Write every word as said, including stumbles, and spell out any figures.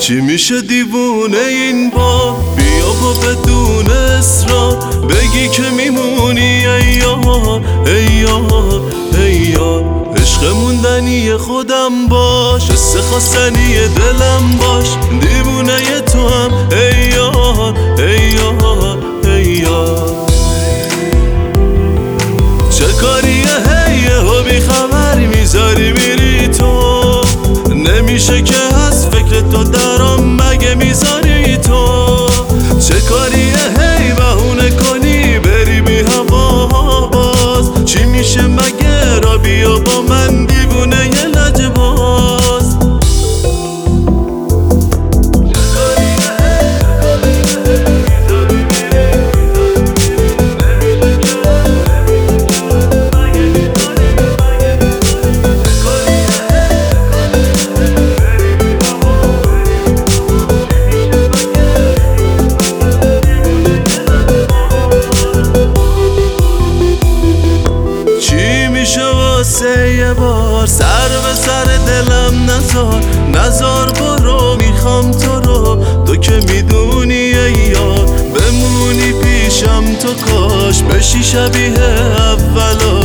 چی میشه دیوونه این بار؟ بیا با بدون اصرار بگی که میمونی ای یار ای یار ای یار. عشق موندنی خودم باش، استخواستنی دلم باش، دیوونه تو هم ای یار ای یار ای یار. چه کاریه هیه و بی خبر میذاری میری تو، نمیشه که از فکر تو درام مگه میذاری تو. چه کاریه هی بهونه کنی بری بی هوا باز، چی میشه مگه را بیا با من دیوونه یه لجباز. واسه یه بار سر به سر دلم نزار نزار برو، میخوام تو رو، تو که میدونی ای یار، بمونی پیشم تو کاش بشی شبیه اولا.